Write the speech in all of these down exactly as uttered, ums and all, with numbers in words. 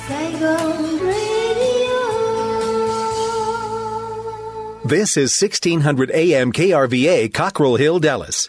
Saigon Radio. This is sixteen hundred A M K R V A, Cockrell Hill, Dallas.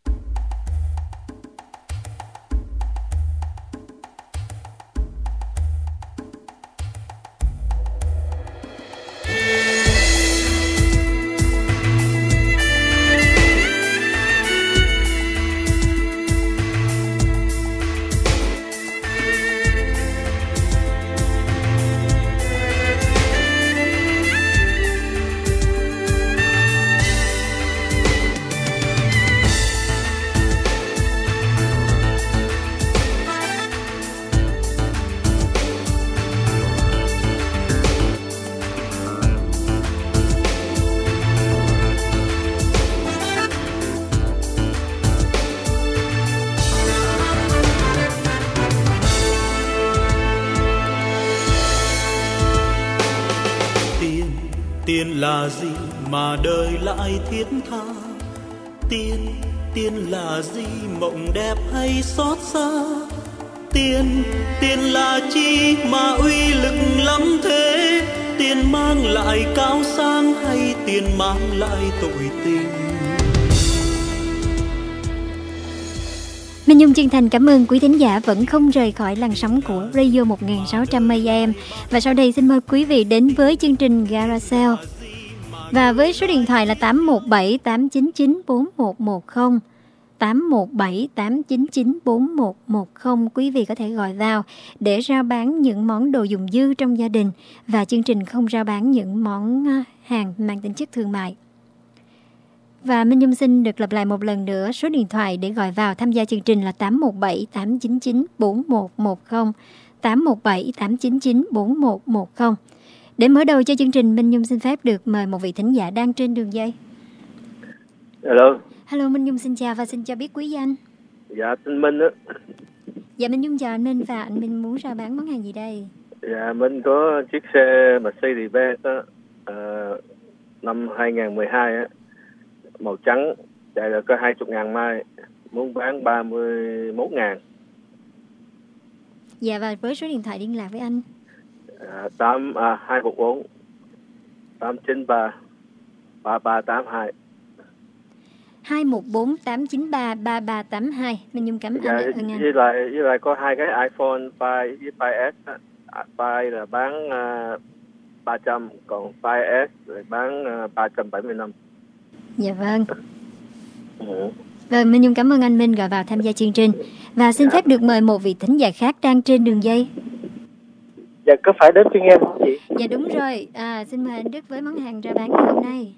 Tiền là gì mà đời lại thiết tha? Tiền, tiền là gì mộng đẹp hay xót xa? Tiền, tiền là chi mà uy lực lắm thế? Tiền mang lại cao sang hay tiền mang lại tội tình? Minh Nhung chân thành cảm ơn quý thính giả vẫn không rời khỏi làn sóng của Radio một nghìn sáu trăm A M. Và sau đây xin mời quý vị đến với chương trình Garage Sale. Và với số điện thoại là tám một bảy tám chín chín bốn một một không, tám một bảy tám chín chín bốn một một không, quý vị có thể gọi vào để rao bán những món đồ dùng dư trong gia đình, và chương trình không rao bán những món hàng mang tính chất thương mại. Và Minh Nhung xin được lặp lại một lần nữa, số điện thoại để gọi vào tham gia chương trình là tám một bảy tám chín chín bốn một một không, tám một bảy tám chín chín bốn một một không. Để mở đầu cho chương trình, Minh Nhung xin phép được mời một vị thính giả đang trên đường dây. Hello. Hello, Minh Nhung xin chào và xin cho biết quý danh. Dạ, tên Minh á. Dạ, Minh Nhung chào anh Minh, và anh Minh muốn rao bán món hàng gì đây? Dạ, Minh có chiếc xe Mercedes-Benz á, à, năm hai không một hai á, màu trắng, chạy là có hai mươi ngàn mai, muốn bán ba mươi mốt ngàn. Dạ, và với số điện thoại liên lạc với anh? À, tám, à, hai một bốn tám chín ba ba ba tám hai. hai một bốn tám chín ba ba ba tám hai. Minh Nhung cảm dạ, ơn anh. Với lại, với lại có hai cái iPhone năm với năm S á. năm là bán uh, ba trăm, còn năm S rồi bán uh, ba trăm bảy mươi lăm. Dạ vâng. Ừ. Vâng, Minh Nhung cảm ơn anh Minh gọi vào tham gia chương trình. Và xin phép được mời một vị thính giả khác đang trên đường dây. Dạ, có phải đến phiên em không chị? Dạ đúng rồi, à, xin mời anh Đức với món hàng ra bán ngày hôm nay.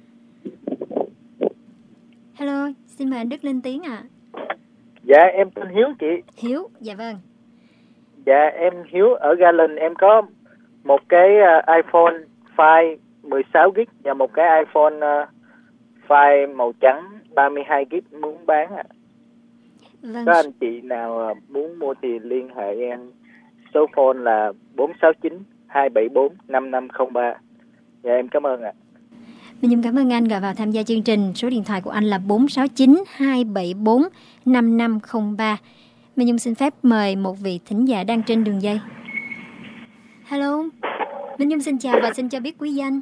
Hello, xin mời anh Đức lên tiếng ạ. À. Dạ, em tên Hiếu chị. Hiếu, dạ vâng. Dạ, em Hiếu ở Garland, em có một cái uh, iPhone năm mười sáu gi-ga-bai và một cái iPhone uh, năm màu trắng ba mươi hai gi-ga-bai muốn bán ạ. À. Vâng. Có anh chị nào uh, muốn mua thì liên hệ em. Số phone là bốn sáu chín hai bảy bốn năm năm không ba. Dạ, em cảm ơn ạ. À. Mình Nhung cảm ơn anh gọi vào tham gia chương trình. Số điện thoại của anh là bốn sáu chín hai bảy bốn năm năm không ba. Mình Nhung xin phép mời một vị thính giả đang trên đường dây. Hello, Minh Nhung xin chào và xin cho biết quý danh.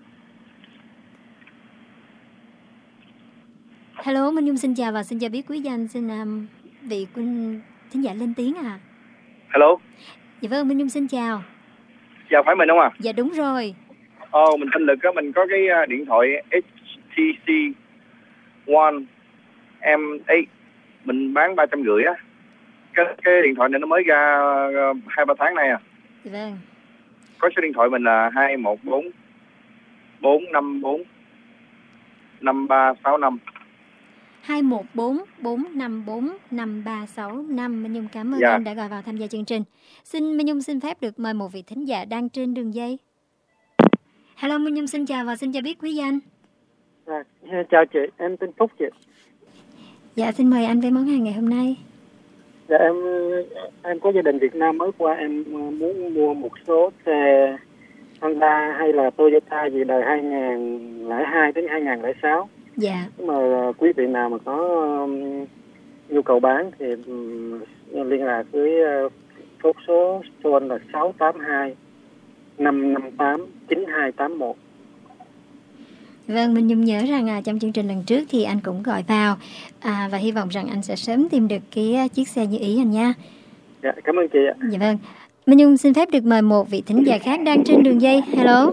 Hello, Minh Nhung xin chào và xin cho biết quý danh. Xin um, vị thính giả lên tiếng à. Hello. Dạ vâng, Minh Nhung xin chào. Chào, phải mình không à? Dạ đúng rồi. Ồ, mình tên Lực á, mình có cái điện thoại hát tê xê One M tám, mình bán ba trăm rưỡi á. Cái, cái điện thoại này nó mới ra hai ba tháng nay à. Dạ vâng. Có số điện thoại mình là hai một bốn bốn năm bốn năm ba sáu năm. hai một bốn bốn năm bốn năm ba sáu năm. Minh Nhung cảm ơn dạ. anh đã gọi vào tham gia chương trình. Xin Minh Nhung xin phép được mời một vị thính giả đang trên đường dây. Hello, Minh Nhung xin chào và xin cho biết quý danh. À, chào chị, em tên Phúc chị. Dạ, xin mời anh với món hàng ngày hôm nay. Dạ, em em có gia đình Việt Nam mới qua, em muốn mua một số xe Honda hay là Toyota gì đời hai không không hai đến hai không không sáu. Dạ. Nếu mà quý vị nào mà có um, nhu cầu bán thì um, liên lạc với uh, Code số Xuân là sáu tám hai năm năm tám chín hai tám một. Vâng, mình nhung nhớ rằng à, trong chương trình lần trước thì anh cũng gọi vào à, và hy vọng rằng anh sẽ sớm tìm được cái uh, chiếc xe như ý anh nha. Dạ, cảm ơn chị ạ. Dạ vâng. Minh Nhung xin phép được mời một vị thính giả khác đang trên đường dây. Hello.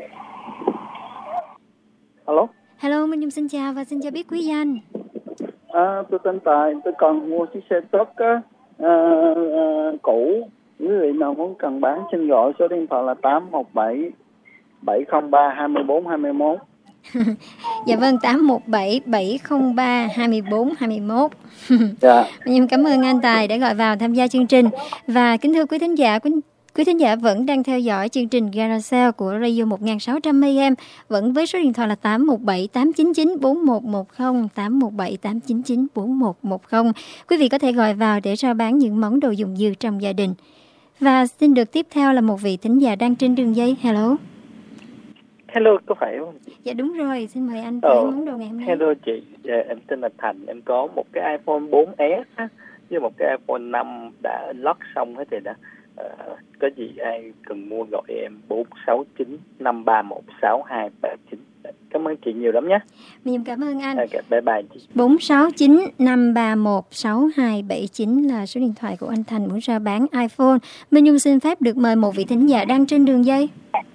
Alo. Hello, Minh Nhung xin chào và xin chào biết quý danh. À, tôi tên Tài, tôi còn mua chiếc xe tốt á, à, à, cũ. Quý vị nào muốn cần bán xin gọi số điện thoại là tám một bảy bảy không ba hai bốn hai mốt. Dạ vâng, tám một bảy bảy không ba hai bốn hai mốt. Dạ. Mình cảm ơn anh Tài đã gọi vào tham gia chương trình. Và kính thưa quý thính giả, quý, quý thính giả vẫn đang theo dõi chương trình Garage Sale của Radio một nghìn sáu trăm A M, vẫn với số điện thoại là tám một bảy tám chín chín bốn một một không, tám một bảy tám chín chín bốn một một không. Quý vị có thể gọi vào để rao bán những món đồ dùng dư trong gia đình. Và xin được tiếp theo là một vị thính giả đang trên đường dây. Hello. Hello, có phải không? Dạ đúng rồi, xin mời anh với Ờ, món đồ ngày hôm nay. Hello chị, dạ, em tên là Thành, em có một cái iPhone bốn S á, với một cái iPhone năm đã unlock xong hết rồi đó. Ờ, có gì ai cần mua gọi em bốn sáu chín năm ba một sáu hai ba chín. Cảm ơn chị nhiều lắm nhé. Mình cảm ơn anh. Okay, bye bye chị. bốn sáu chín năm ba một sáu hai bảy chín là số điện thoại của anh Thành muốn ra bán iPhone. Minh Nhung xin phép được mời một vị thính giả đang trên đường dây.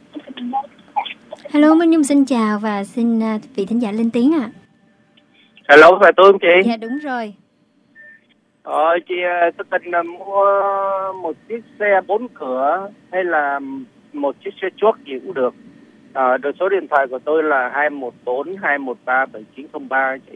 Hello, Minh Nhung xin chào và xin uh, vị thính giả lên tiếng ạ. À. Hello, phải tôi không chị? Dạ đúng rồi. Ờ, chị tôi cần mua một chiếc xe bốn cửa hay là một chiếc xe truck gì cũng được. À, được số điện thoại của tôi là hai một bốn hai một ba bảy chín không ba chị.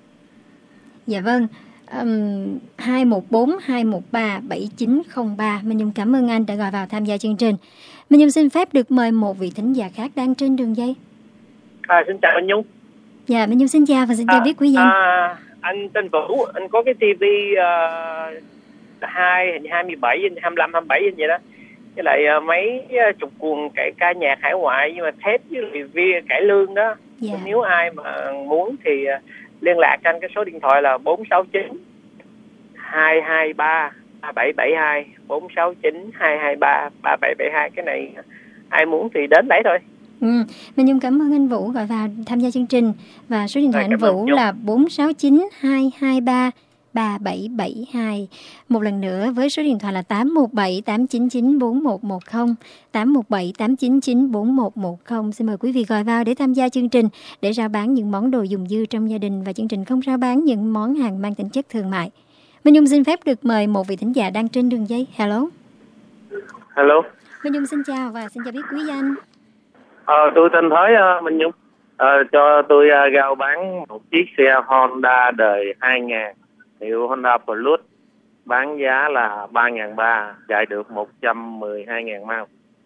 Dạ vâng. Um, hai một bốn hai một ba bảy chín không ba. Minh Nhung cảm ơn anh đã gọi vào tham gia chương trình. Minh Nhung xin phép được mời một vị thính giả khác đang trên đường dây. À, xin chào anh Nhung. Dạ, Minh Nhung xin chào và xin chào à, biết quý danh. À, anh tên Vũ, anh có cái tivi uh, hai hình hai mươi bảy inch, hai mươi lăm, hai mươi bảy inch vậy đó. Với lại uh, mấy uh, chục cuồng cải ca nhạc hải ngoại nhưng mà thép với lại vi cải lương đó. Dạ. Nếu ai mà muốn thì uh, liên lạc anh cái số điện thoại là bốn sáu chín hai hai ba ba bảy bảy hai, bốn sáu chín hai hai ba ba bảy bảy hai. Cái này ai muốn thì đến lấy thôi. Ừ, Minh Nhung cảm ơn anh Vũ gọi vào tham gia chương trình và số điện thoại anh Vũ là bốn sáu chín hai hai ba ba bảy bảy hai. Một lần nữa với số điện thoại là tám một bảy tám chín chín bốn một một không, tám một bảy tám chín chín bốn một một không. Xin mời quý vị gọi vào để tham gia chương trình để rao bán những món đồ dùng dư trong gia đình, và chương trình không rao bán những món hàng mang tính chất thương mại. Minh Nhung xin phép được mời một vị thính giả đang trên đường dây. Hello. Hello. Minh Nhung xin chào và xin chào biết quý danh. Ờ, tôi tên Thới uh, Minh Nhung. Ờ, cho tôi uh, giao bán một chiếc xe Honda đời hai nghìn, hiệu Honda Plus, bán giá là ba nghìn ba trăm, chạy được một trăm mười hai nghìn mile.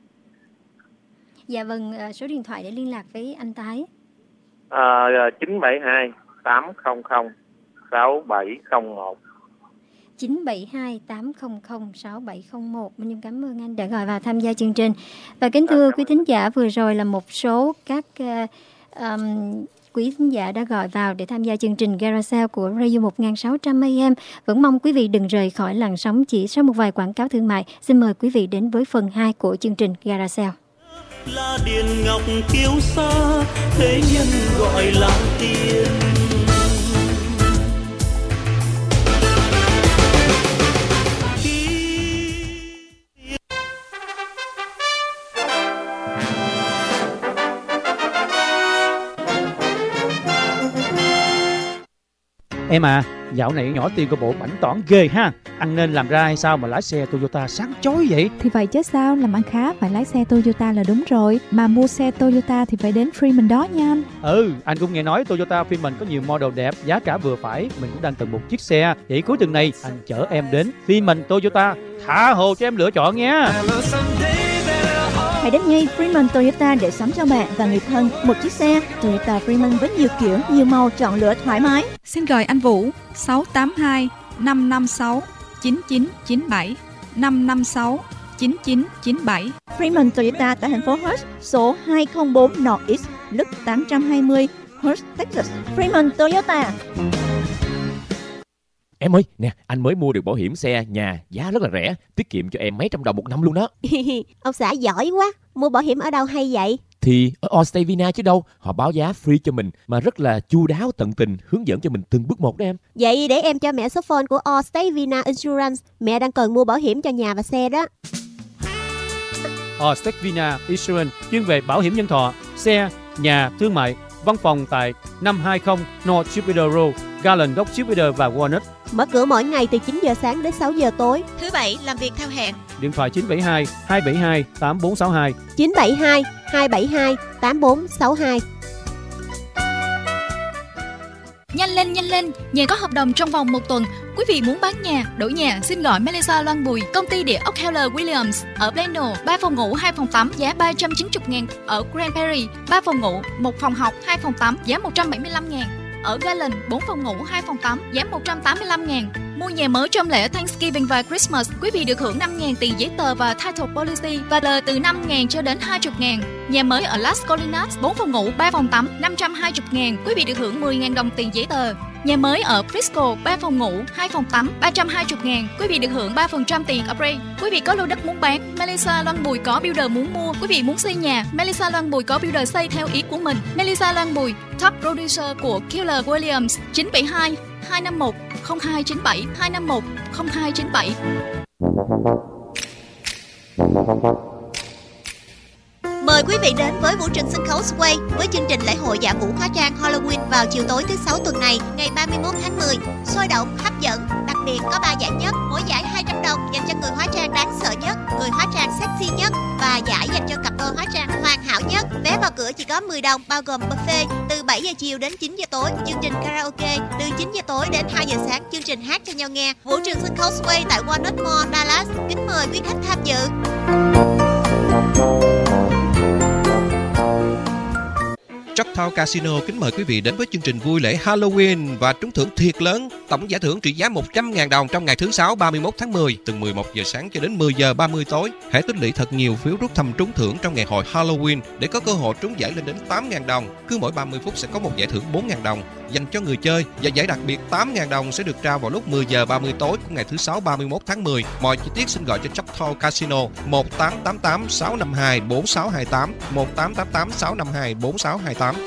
Dạ vâng, số điện thoại để liên lạc với anh Tái. Ờ, chín bảy hai tám không không sáu bảy không một. chín bảy hai tám không không sáu bảy không một. Mình cảm ơn anh đã gọi vào tham gia chương trình. Và kính thưa quý thính giả, vừa rồi là một số các uh, um, quý thính giả đã gọi vào để tham gia chương trình Garage Sale của Radio một nghìn sáu trăm A M. Vẫn mong quý vị đừng rời khỏi làn sóng chỉ sau một vài quảng cáo thương mại. Xin mời quý vị đến với phần hai của chương trình Garage Sale. Là điện ngọc kiêu sa, thế nhân gọi là tiền. Em à, dạo này nhỏ tiền của bộ bảnh tỏn ghê ha. Ăn nên làm ra hay sao mà lái xe Toyota sáng chói vậy? Thì vậy chứ sao, làm ăn khá phải lái xe Toyota là đúng rồi. Mà mua xe Toyota thì phải đến Freeman đó nha anh. Ừ, anh cũng nghe nói Toyota Freeman có nhiều model đẹp, giá cả vừa phải. Mình cũng đang cần một chiếc xe. Vậy cuối tuần này anh chở em đến Freeman Toyota, tha hồ cho em lựa chọn nha. Hãy đến ngay Freeman Toyota để sắm cho bạn và người thân một chiếc xe Toyota Freeman với nhiều kiểu, nhiều màu chọn lựa thoải mái. Xin gọi anh Vũ sáu tám hai năm năm sáu chín chín chín bảy, năm năm sáu chín chín chín bảy. Freeman Toyota tại thành phố Hurst, số hai không bốn North East, Loop tám trăm hai mươi, Hurst, Texas. Freeman Toyota. Em ơi, nè, anh mới mua được bảo hiểm xe, nhà, giá rất là rẻ, tiết kiệm cho em mấy trăm đồng một năm luôn đó. Ông xã giỏi quá, mua bảo hiểm ở đâu hay vậy? Thì ở Allstate Vina chứ đâu, họ báo giá free cho mình mà rất là chu đáo tận tình, hướng dẫn cho mình từng bước một đó em. Vậy để em cho mẹ số phone của Allstate Vina Insurance, mẹ đang cần mua bảo hiểm cho nhà và xe đó. Allstate Vina Insurance chuyên về bảo hiểm nhân thọ, xe, nhà, thương mại. Văn phòng tại năm hai không North Jupiter Road, Garland Gốc Jupiter và Walnut. Mở cửa mỗi ngày từ chín giờ sáng đến sáu giờ tối. Thứ bảy làm việc theo hẹn. Điện thoại chín bảy hai, hai bảy hai, tám bốn sáu hai. chín bảy hai, hai bảy hai, tám bốn sáu hai. Nhanh lên, nhanh lên, nhà có hợp đồng trong vòng một tuần. Quý vị muốn bán nhà, đổi nhà, xin gọi Melissa Loan Bùi, công ty địa ốc Keller Williams ở Plano, ba phòng ngủ, hai phòng tắm, giá ba trăm chín mươi ngàn. Ở Grand Prairie, ba phòng ngủ, một phòng học, hai phòng tắm, giá một trăm bảy mươi lăm ngàn. Ở Garland, bốn phòng ngủ, hai phòng tắm, giá một trăm tám mươi lăm ngàn. Mua nhà mới trong lễ Thanksgiving và Christmas, quý vị được hưởng năm ngàn tiền giấy tờ và title policy và lời từ năm ngàn cho đến hai mươi ngàn. Nhà mới ở Las Colinas, bốn phòng ngủ, ba phòng tắm, năm trăm hai mươi ngàn, quý vị được hưởng mười ngàn đồng tiền giấy tờ. Nhà mới ở Frisco, ba phòng ngủ, hai phòng tắm, ba trăm hai mươi ngàn, quý vị được hưởng ba phần trăm tiền upgrade. Quý vị có lô đất muốn bán, Melissa Loan Bùi có builder muốn mua. Quý vị muốn xây nhà, Melissa Loan Bùi có builder xây theo ý của mình. Melissa Loan Bùi, top producer của Keller Williams, chín bảy hai, hai năm một, không hai chín bảy, hai năm một, không hai chín bảy. Mời quý vị đến với vũ trường sân khấu Sway với chương trình lễ hội dạ vũ hóa trang Halloween vào chiều tối thứ sáu tuần này, ngày ba mươi mốt tháng mười. Sôi động, hấp dẫn, đặc biệt có ba giải nhất, mỗi giải hai trăm đồng dành cho người hóa trang đáng sợ nhất, người hóa trang sexy nhất và giải dành cho cặp đôi hóa trang hoàn hảo nhất. Vé vào cửa chỉ có mười đồng, bao gồm buffet từ bảy giờ chiều đến chín giờ tối, chương trình karaoke từ chín giờ tối đến hai giờ sáng, chương trình hát cho nhau nghe. Vũ trường sân khấu Sway tại Walnut Mall, Dallas. Kính mời quý khách tham dự. Choctaw Casino kính mời quý vị đến với chương trình vui lễ Halloween và trúng thưởng thiệt lớn. Tổng giải thưởng trị giá một trăm ngàn đồng trong ngày thứ sáu ba mươi mốt tháng mười từ mười một giờ sáng cho đến mười giờ ba mươi tối. Hãy tích lũy thật nhiều phiếu rút thăm trúng thưởng trong ngày hội Halloween để có cơ hội trúng giải lên đến tám ngàn đồng. Cứ mỗi ba mươi phút sẽ có một giải thưởng bốn ngàn đồng dành cho người chơi và giải đặc biệt tám ngàn đồng sẽ được trao vào lúc mười giờ ba mươi tối của ngày thứ sáu ba mươi mốt tháng mười. Mọi chi tiết xin gọi cho Choctaw Casino một tám tám tám sáu năm hai bốn sáu hai tám một tám tám tám sáu năm hai bốn sáu hai tám.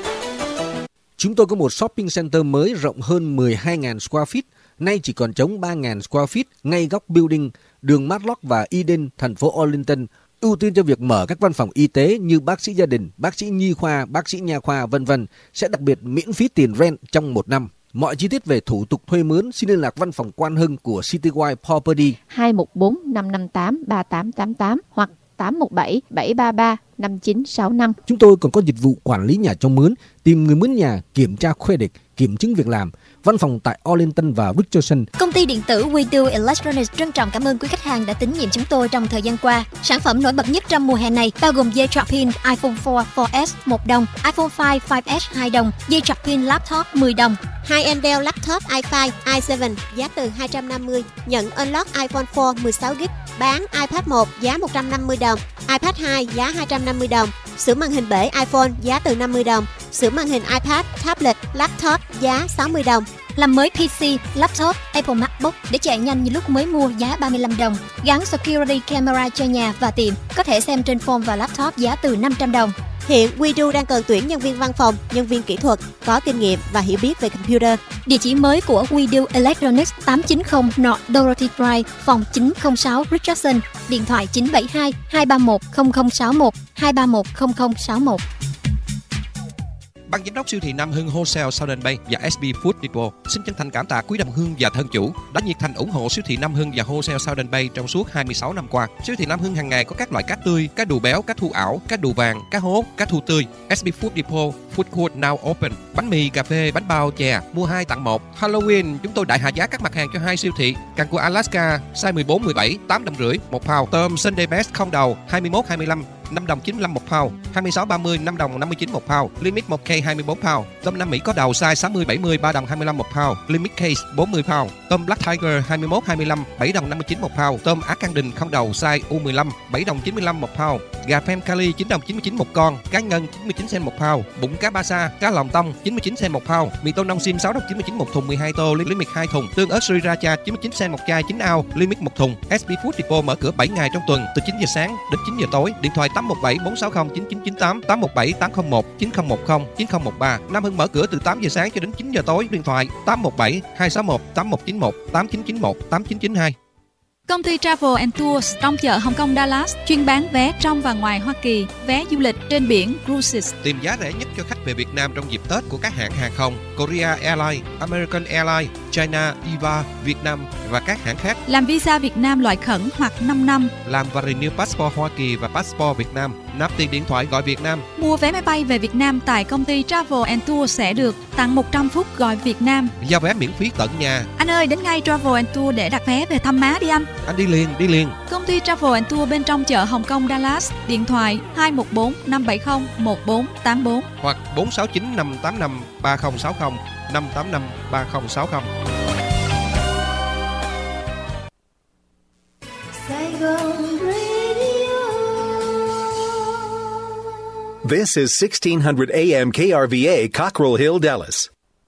Chúng tôi có một shopping center mới rộng hơn mười hai nghìn square feet, nay chỉ còn trống ba nghìn square feet ngay góc building, đường Matlock và Eden, thành phố Arlington, ưu tiên cho việc mở các văn phòng y tế như bác sĩ gia đình, bác sĩ nhi khoa, bác sĩ nha khoa, vân vân sẽ đặc biệt miễn phí tiền rent trong một năm. Mọi chi tiết về thủ tục thuê mướn xin liên lạc văn phòng Quan Hưng của Citywide Property hai một bốn năm năm tám ba tám tám tám hoặc tám một bảy bảy ba ba năm chín sáu năm. Chúng tôi còn có dịch vụ quản lý nhà cho mướn, tìm người mướn nhà, kiểm tra credit, kiểm chứng việc làm. Văn phòng tại Arlington và Richardson. Công ty điện tử We Do Electronics trân trọng cảm ơn quý khách hàng đã tín nhiệm chúng tôi trong thời gian qua. Sản phẩm nổi bật nhất trong mùa hè này bao gồm dây trọc pin iPhone four, four S một đồng, iPhone five, five S hai đồng, dây trọc pin laptop mười đồng. Hai em Dell laptop i five, i seven giá từ hai trăm năm mươi, nhận unlock iPhone four mười sáu gi-ga-bai, bán iPad một giá một trăm năm mươi đồng, iPad hai giá hai trăm năm mươi đồng, sửa màn hình bể iPhone giá từ năm mươi đồng, sửa màn hình iPad, tablet, laptop giá sáu mươi đồng. Làm mới pê xê, laptop, Apple MacBook để chạy nhanh như lúc mới mua giá ba mươi lăm đồng. Gắn security camera cho nhà và tiệm, có thể xem trên phone và laptop giá từ năm trăm đồng. Hiện WeDo đang cần tuyển nhân viên văn phòng, nhân viên kỹ thuật có kinh nghiệm và hiểu biết về computer. Địa chỉ mới của We Do Electronics tám chín không North Dorothy Drive, phòng chín không sáu Richardson, điện thoại chín bảy hai, hai ba một không không sáu một, hai ba một không không sáu một. Ban giám đốc siêu thị Nam Hưng Wholesale Southern Bay và ét bê Food Depot xin chân thành cảm tạ quý đồng hương và thân chủ đã nhiệt thành ủng hộ siêu thị Nam Hưng và Wholesale Southern Bay trong suốt hai mươi sáu năm qua. Siêu thị Nam Hưng hàng ngày có các loại cá tươi, cá đù béo, cá thu ảo, cá đù vàng, cá hốt, cá thu tươi. ét bê Food Depot, Food Court now open. Bánh mì, cà phê, bánh bao, chè, mua hai tặng một. Halloween chúng tôi đại hạ giá các mặt hàng cho hai siêu thị. Càng cua Alaska size mười bốn mười bảy, tám đồng rưỡi một pound. Tôm Sunday Best không đầu hai mươi mốt hai mươi lăm, năm đồng chín mươi lăm một pound, hai mươi sáu ba mươi năm đồng năm mươi chín một pound, Limit một K hai mươi bốn pound, tôm Nam Mỹ có đầu size sáu mươi bảy mươi ba đồng hai mươi lăm một pound, Limit Case bốn mươi pound, tôm Black Tiger hai mươi mốt hai mươi lăm bảy đồng năm mươi chín một pound, tôm Á Can Đình không đầu size U mười lăm bảy đồng chín mươi lăm một pound, gà Pem Cali chín đồng chín mươi chín một con, cá ngân chín mươi chín cent một pound, bụng cá ba sa, cá lòng tông chín mươi chín cent một pound, mì tôm nông sim sáu đồng chín mươi chín một thùng mười hai tô, Limit hai thùng, tương ớt sriracha chín mươi chín cent một chai chín ounce, Limit một thùng. ét pê Food Depot mở cửa bảy ngày trong tuần từ chín giờ sáng đến chín giờ tối. Điện thoại tám một bảy bốn sáu không chín chín chín tám, tám một bảy tám không một chín không một không chín không một ba. Nam Hưng mở cửa từ tám giờ sáng cho đến chín giờ tối. Điện thoại tám một bảy hai sáu một tám một chín một tám chín chín một tám chín chín hai. Công ty Travel and Tours trong chợ Hồng Kông Dallas chuyên bán vé trong và ngoài Hoa Kỳ, vé du lịch trên biển Cruises. Tìm giá rẻ nhất cho khách về Việt Nam trong dịp Tết của các hãng hàng không Korea Airlines, American Airlines, China, Viva, Việt Nam và các hãng khác. Làm visa Việt Nam loại khẩn hoặc năm năm. Làm và renew passport Hoa Kỳ và passport Việt Nam. Nạp tiền điện thoại gọi Việt Nam. Mua vé máy bay về Việt Nam tại công ty Travel and Tours sẽ được tặng một trăm phút gọi Việt Nam. Giao vé miễn phí tận nhà. Anh ơi, đến ngay Travel and Tours để đặt vé về thăm má đi anh. Anh đi liền, đi liền. Công ty Travel and Tours bên trong chợ Hồng Kông Dallas. Điện thoại hai một bốn năm bảy không một bốn tám bốn hoặc bốn sáu chín năm tám năm ba không sáu không năm tám năm ba không sáu không. Saigon Radio. This is sixteen hundred A M K R V A, Cockrell Hill, Dallas.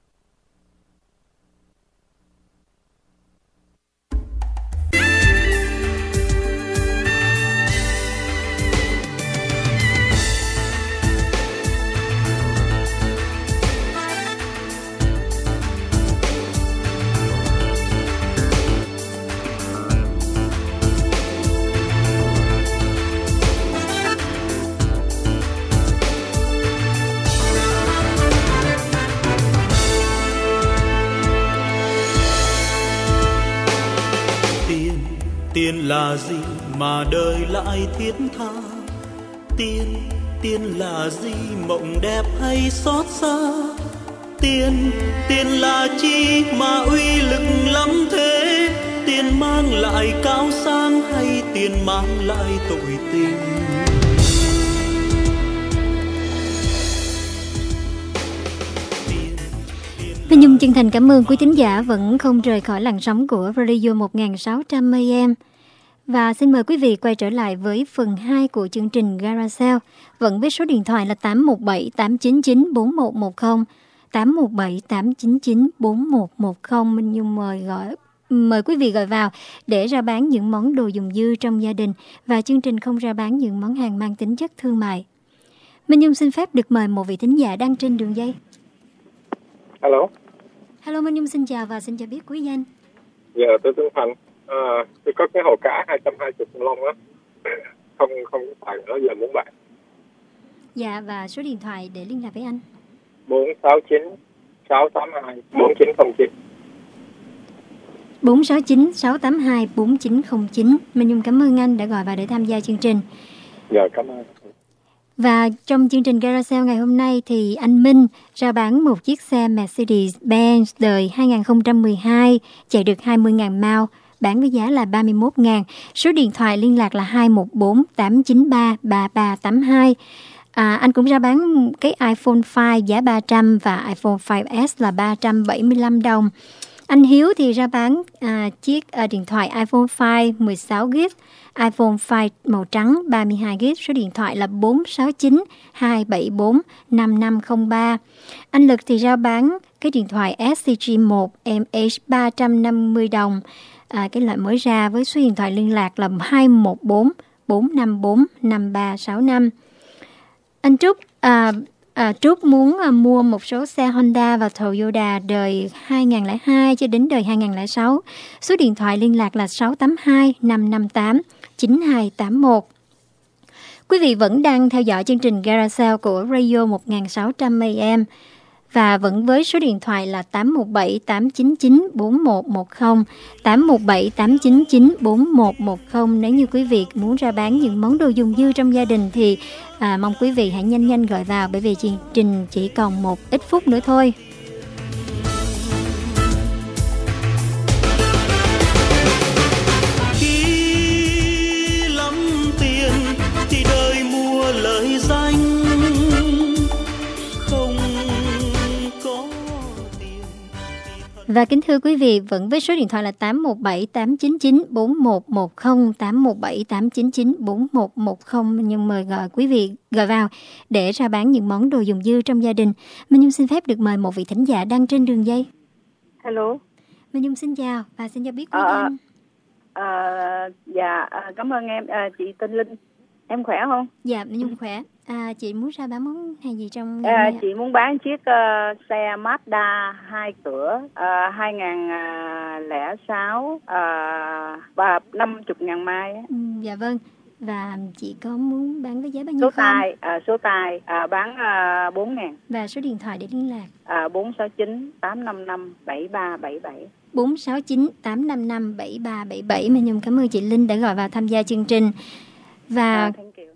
Tiền là gì mà đời lại thiết tha? Tiền, tiền là gì mộng đẹp hay xót xa? Tiền, tiền là chi mà uy lực lắm thế? Tiền mang lại cao sang hay tiền mang lại tội tình? Minh Nhung chân thành cảm ơn quý thính giả vẫn không rời khỏi làn sóng của Radio một nghìn sáu trăm A M. Và xin mời quý vị quay trở lại với phần hai của chương trình Garage, vẫn với số điện thoại là tám một bảy tám chín chín bốn một một không, tám một bảy tám chín chín bốn một một không. Minh Nhung mời gọi mời quý vị gọi vào để ra bán những món đồ dùng dư trong gia đình, và chương trình không ra bán những món hàng mang tính chất thương mại. Minh Nhung xin phép được mời một vị thính giả đang trên đường dây. Hello. Hello, Minh Nhung xin chào và xin cho biết quý danh. Dạ, tôi tên Thành. À, tôi có cái hồ cá hai trăm hai mươi lon á, không không phải nữa, giờ muốn bán. Dạ, và số điện thoại để liên lạc với anh. bốn sáu chín sáu tám hai bốn chín không chín. bốn sáu chín sáu tám hai bốn chín không chín. Minh Nhung cảm ơn anh đã gọi vào để tham gia chương trình. Dạ, cảm ơn. Và trong chương trình Garage ngày hôm nay thì anh Minh ra bán một chiếc xe Mercedes-Benz đời hai không một hai, chạy được hai mươi nghìn mile, bán với giá là ba mươi mốt nghìn. Số điện thoại liên lạc là hai một bốn tám chín ba ba ba tám hai. À, anh cũng ra bán cái iPhone năm giá ba trăm và iPhone năm S là ba trăm bảy mươi lăm đồng. Anh Hiếu thì ra bán à, chiếc à, điện thoại iPhone năm mười sáu gi ga, iPhone năm màu trắng ba mươi hai gi ga, số điện thoại là bốn sáu chín hai bảy bốn năm năm không ba. Anh Lực thì ra bán cái điện thoại S C G một M H ba trăm năm mươi đồng, à, cái loại mới ra, với số điện thoại liên lạc là hai một bốn bốn năm bốn năm ba sáu năm. Anh Trúc à, À, Trúc muốn à, mua một số xe Honda và Toyota đời hai không không hai cho đến đời hai không không sáu. Số điện thoại liên lạc là sáu tám hai năm năm tám chín hai tám một. Quý vị vẫn đang theo dõi chương trình Garage của Radio một nghìn sáu trăm A M và vẫn với số điện thoại là tám một bảy tám chín chín bốn một một không, tám một bảy tám chín chín bốn một một không. Nếu như quý vị muốn ra bán những món đồ dùng dư trong gia đình thì à, mong quý vị hãy nhanh nhanh gọi vào, bởi vì chương trình chỉ còn một ít phút nữa thôi. Khi lắm tiền thì đời mua Và kính thưa quý vị, vẫn với số điện thoại là tám một bảy tám chín chín bốn một một không, tám một bảy tám chín chín bốn một một không. Nhưng mời gọi quý vị gọi vào để ra bán những món đồ dùng dư trong gia đình. Minh Nhung xin phép được mời một vị thính giả đang trên đường dây. Hello. Minh Nhung xin chào và xin cho biết quý à, anh. À, dạ, cảm ơn em. À, chị tên Linh. Em khỏe không? Dạ, Minh Nhung khỏe. À, chị muốn ra bán món hàng gì trong à, chị muốn bán chiếc uh, xe Mazda hai cửa uh, hai không không sáu và năm mươi ngàn mai. Ừ, dạ vâng. Và chị có muốn bán với giá bao nhiêu số không? Tài, à, số tài à, bán à, bốn ngàn. Và số điện thoại để liên lạc? À, bốn sáu chín tám năm năm bảy ba bảy bảy. bốn sáu chín tám năm năm bảy ba bảy bảy. Minh Nhung cảm ơn chị Linh đã gọi vào tham gia chương trình. Và à,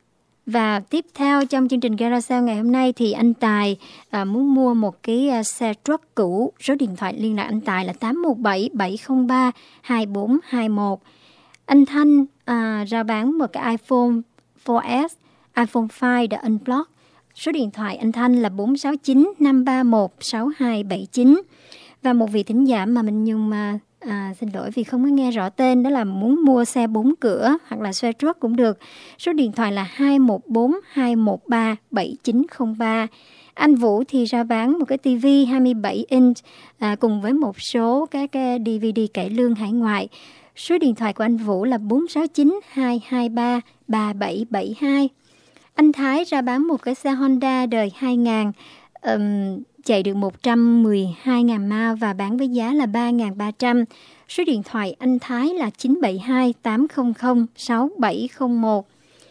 và tiếp theo trong chương trình Garage Sale ngày hôm nay thì anh Tài à, muốn mua một cái à, xe truck cũ. Số điện thoại liên lạc anh Tài là tám một bảy bảy không ba hai bốn hai một. Anh Thanh à, ra bán một cái iPhone four S, iPhone five đã unblock. Số điện thoại anh Thanh là bốn sáu chín năm ba một sáu hai bảy chín. Và một vị thính giả mà mình Nhung mà à, xin lỗi vì không có nghe rõ tên, đó là muốn mua xe bốn cửa hoặc là xe truck cũng được. Số điện thoại là hai một bốn hai một ba bảy chín không ba. Anh Vũ thì ra bán một cái tivi hai mươi bảy inch à, cùng với một số các cái đê vê đê cải lương hải ngoại. Số điện thoại của anh Vũ là bốn sáu chín hai hai ba ba bảy bảy hai. Anh Thái ra bán một cái xe Honda đời hai nghìn, um, chạy được một trăm mười hai nghìn mile và bán với giá là ba nghìn ba trăm. Số điện thoại anh Thái là chín bảy hai tám không không sáu bảy không một.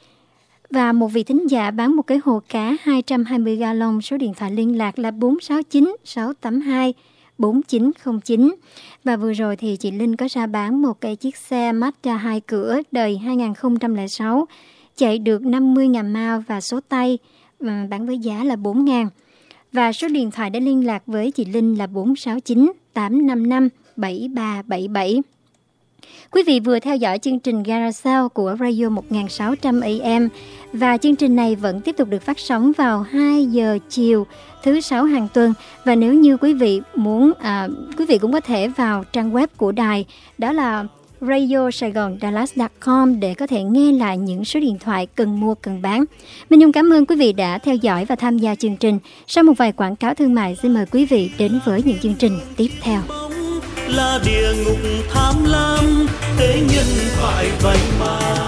Và một vị thính giả bán một cái hồ cá hai trăm hai mươi gallon. Số điện thoại liên lạc là bốn sáu chín sáu tám hai bốn chín không chín. Và vừa rồi thì chị Linh có ra bán một cái chiếc xe Mazda hai cửa đời hai nghìn không trăm lẻ sáu, chạy được năm mươi nghìn mile và số tay bán với giá là bốn nghìn. Và số điện thoại để liên lạc với chị Linh là bốn sáu chín tám năm năm bảy ba bảy bảy. Quý vị vừa theo dõi chương trình Garage Sale của Radio một nghìn sáu trăm A M và chương trình này vẫn tiếp tục được phát sóng vào hai giờ chiều thứ sáu hàng tuần. Và nếu như quý vị muốn, à, quý vị cũng có thể vào trang web của đài, đó là radio saigon dallas chấm com để có thể nghe lại những số điện thoại cần mua cần bán. Minh Nhung cảm ơn quý vị đã theo dõi và tham gia chương trình. Sau một vài quảng cáo thương mại, xin mời quý vị đến với những chương trình tiếp theo. Là địa ngục tham lam, thế nhân phải vậy mà.